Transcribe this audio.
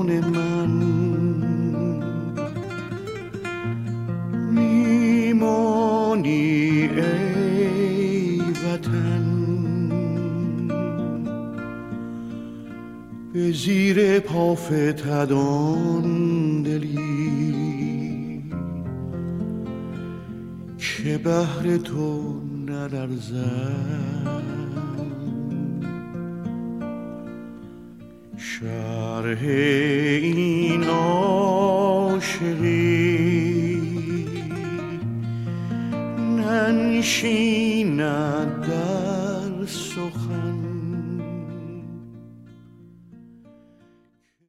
جان من میمانی ای وطن به زیر پافتدان دلی که بهر تو نلرزد شرح این عاشقی ننشیند در